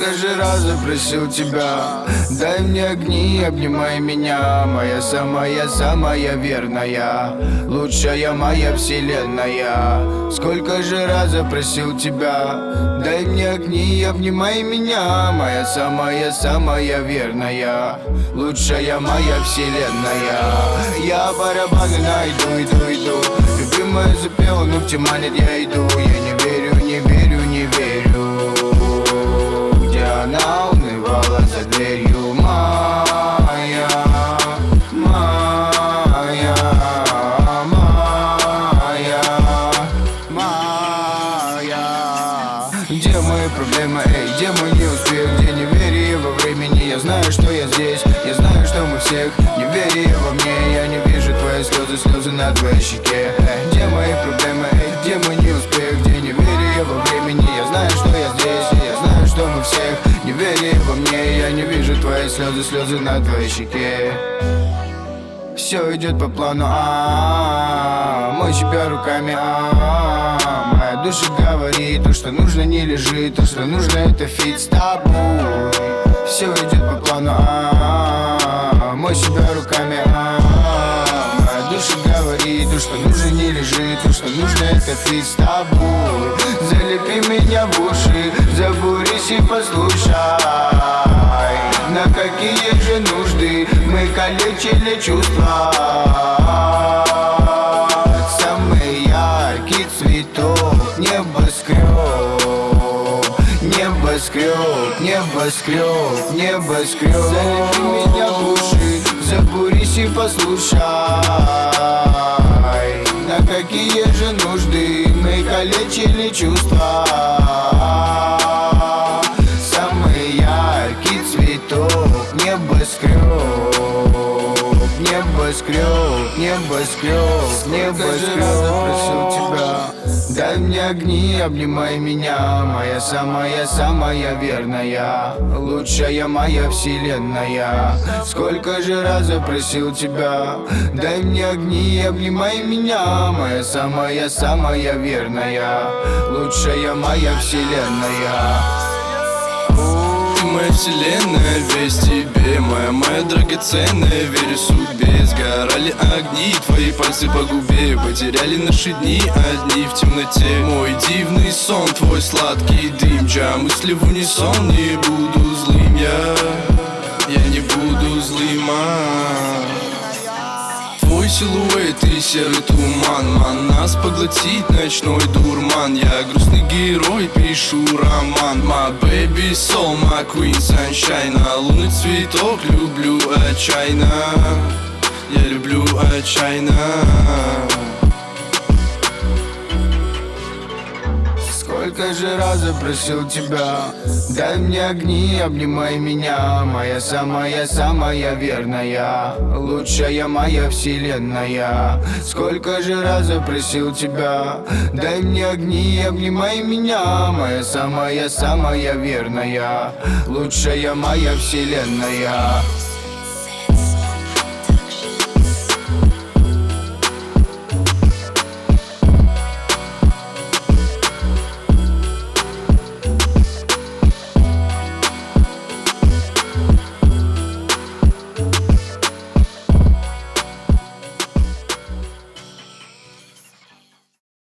Сколько же раз я просил тебя, дай мне огни, обнимай меня. Моя самая верная, лучшая моя вселенная. Сколько же раз я просил тебя, дай мне огни, обнимай меня. Моя самая верная, лучшая моя вселенная. Я барабаны найду, иду. Любимая запела, но в тумане я иду. Я не верю, где она унывала за дверью. Моя Где мои проблемы, где мой неуспех, где неверие во времени? Я знаю, что я здесь, я знаю, что мы всех. Неверие во мне, я не вижу твои слезы на твоей щеке. Где мои проблемы, где мой неуспех, где неверие во времени? Я знаю, что я здесь, я знаю, что мы всех. Неверие во мне, я не вижу твои слезы на твоей щеке. Все идет по плану, мой себя руками, моя душа говорит, то, что нужно, не лежит, то, что нужно, это фит с тобой. Все идет по плану, мой себя руками, моя душа говорит, то, что нужно, не лежит, то, что нужно, это фит с тобой. Залепи меня в уши, забурись и послушай, на какие же нужды мы калечили чувства. Самый яркий цветок, небоскреб. Залепи меня в уши, забурись и послушай, на какие же нужды мы калечили чувства. Самый яркий цветок, небоскреб. Сколько же раз я просил тебя, дай мне огни, обнимай меня. Моя самая верная, лучшая моя вселенная. Сколько же раз я просил тебя, дай мне огни, обнимай меня. Моя самая верная, лучшая моя вселенная. Моя вселенная, весь тебе, моя драгоценная, верю судьбе. Сгорали огни, твои пальцы по губе, потеряли наши дни одни в темноте. Мой дивный сон, твой сладкий дым, чья мысли в унисон. Не буду злым я не буду злым, Твой силуэт и серый туман, нас поглотит ночной дурман. Я грустный герой, пишу роман. My baby soul, my queen sunshine. Лунный цветок, люблю отчаянно. Я люблю отчаянно. Сколько же раз я просил тебя, дай мне огни, обнимай меня. Моя самая верная, лучшая моя вселенная. Сколько же раз я просил тебя, дай мне огни, обнимай меня. Моя самая верная, лучшая моя вселенная.